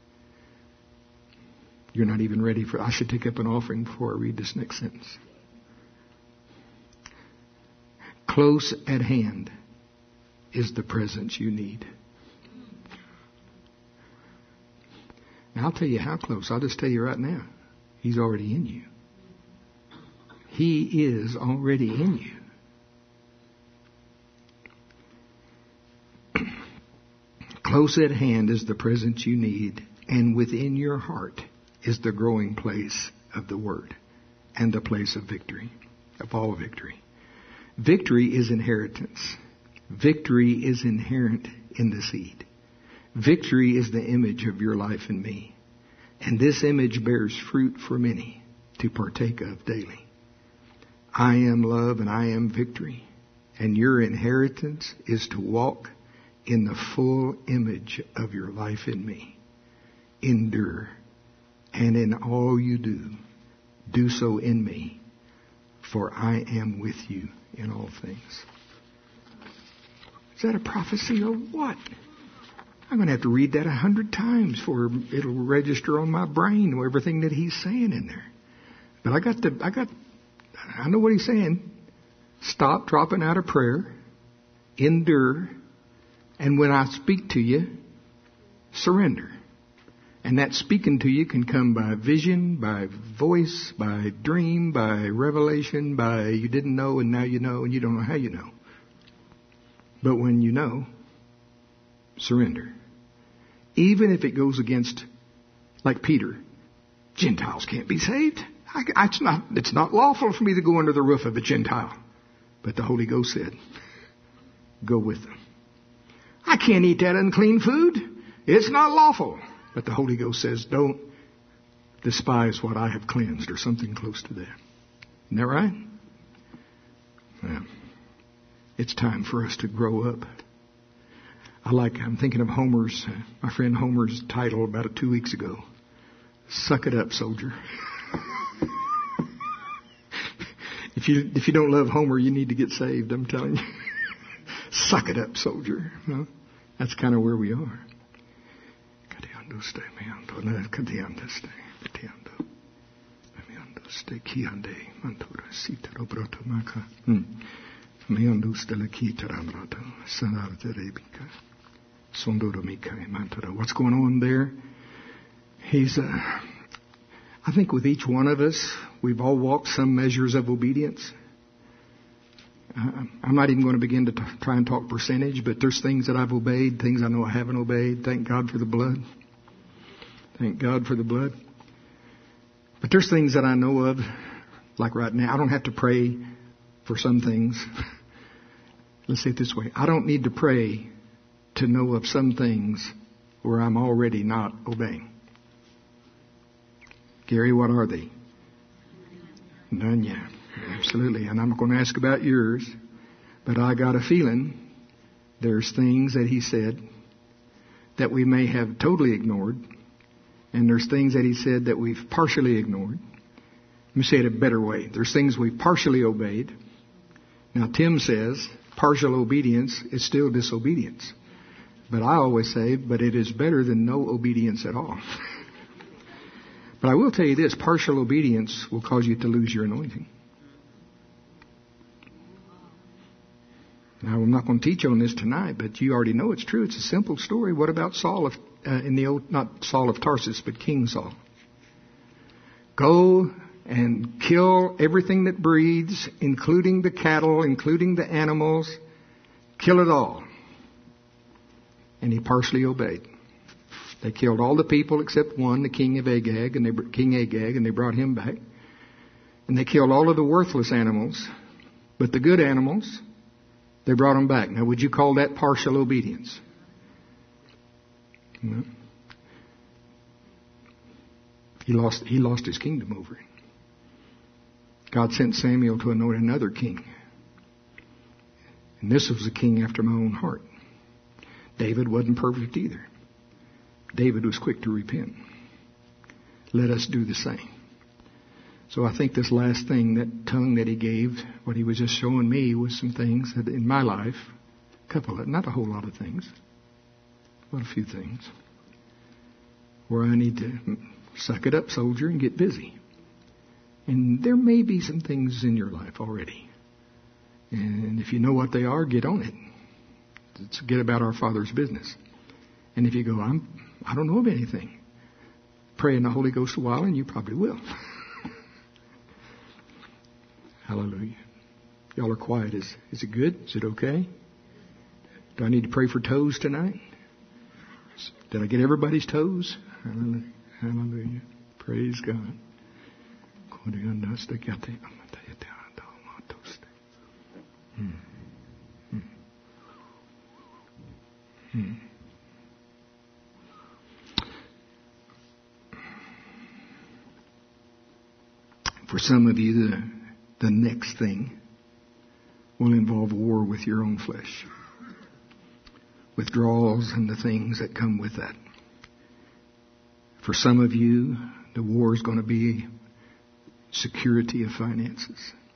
You're not even ready for... I should take up an offering before I read this next sentence. Close at hand is the presence you need. Now, I'll tell you how close. I'll just tell you right now. He's already in you. He is already in you. Close at hand is the presence you need, and within your heart is the growing place of the Word and the place of victory, of all victory. Victory is inheritance. Victory is inherent in the seed. Victory is the image of your life in me. And this image bears fruit for many to partake of daily. I am love and I am victory. And your inheritance is to walk in the full image of your life in me. Endure. And in all you do, do so in me. For I am with you in all things. Is that a prophecy or what? I'm going to have to read that 100 times before it'll register on my brain or everything that he's saying in there. But I know what he's saying. Stop dropping out of prayer. Endure. And when I speak to you, surrender. And that speaking to you can come by vision, by voice, by dream, by revelation, by you didn't know and now you know and you don't know how you know. But when you know, surrender. Even if it goes against, like Peter, Gentiles can't be saved. It's not lawful for me to go under the roof of a Gentile. But the Holy Ghost said, go with them. I can't eat that unclean food. It's not lawful. But the Holy Ghost says, don't despise what I have cleansed, or something close to that. Isn't that right? Yeah. It's time for us to grow up. I'm thinking of my friend Homer's title about 2 weeks ago. Suck it up, soldier. If you don't love Homer, you need to get saved, I'm telling you. Suck it up, soldier. No? That's kind of where we are. What's going on there? I think with each one of us, we've all walked some measures of obedience. I'm not even going to begin to try and talk percentage, but there's things that I've obeyed, things I know I haven't obeyed. Thank God for the blood. Thank God for the blood. But there's things that I know of, like right now. I don't have to pray for some things. Let's say it this way. I don't need to pray to know of some things where I'm already not obeying. Gary, what are they? None yet. Absolutely. And I'm going to ask about yours. But I got a feeling there's things that he said that we may have totally ignored. And there's things that he said that we've partially ignored. Let me say it a better way. There's things we've partially obeyed. Now, Tim says partial obedience is still disobedience. But I always say, but it is better than no obedience at all. But I will tell you this, partial obedience will cause you to lose your anointing. Now, I'm not going to teach on this tonight, but you already know it's true. It's a simple story. What about Saul not Saul of Tarsus, but King Saul? Go and kill everything that breathes, including the cattle, including the animals. Kill it all. And he partially obeyed. They killed all the people except one, the king Agag, and they brought him back. And they killed all of the worthless animals, but the good animals, they brought them back. Now, would you call that partial obedience? No. He lost his kingdom over it. God sent Samuel to anoint another king. And this was a king after my own heart. David wasn't perfect either. David was quick to repent. Let us do the same. So I think this last thing, that tongue that he gave, what he was just showing me was some things that in my life, not a whole lot of things, but a few things, where I need to suck it up, soldier, and get busy. And there may be some things in your life already. And if you know what they are, get on it. Let's get about our Father's business. And if you go, I don't know of anything, pray in the Holy Ghost a while and you probably will. Hallelujah. Y'all are quiet. Is it good? Is it okay? Do I need to pray for toes tonight? Did I get everybody's toes? Hallelujah. Hallelujah. Praise God. For some of you, the next thing will involve war with your own flesh. Withdrawals and the things that come with that. For some of you, the war is going to be security of finances.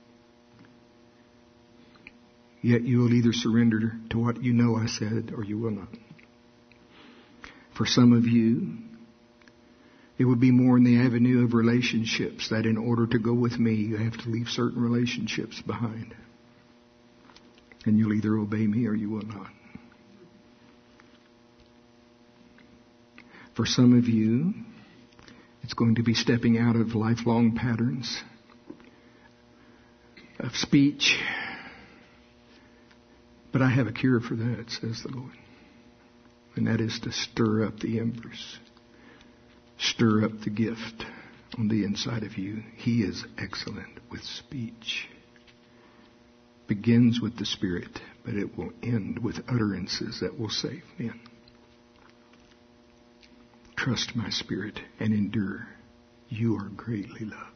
Yet you will either surrender to what you know I said or you will not. For some of you, it would be more in the avenue of relationships, that in order to go with me, you have to leave certain relationships behind. And you'll either obey me or you will not. For some of you, it's going to be stepping out of lifelong patterns of speech. But I have a cure for that, says the Lord. And that is to stir up the embers. Stir up the gift on the inside of you. He is excellent with speech. Begins with the Spirit, but it will end with utterances that will save men. Trust my Spirit and endure. You are greatly loved.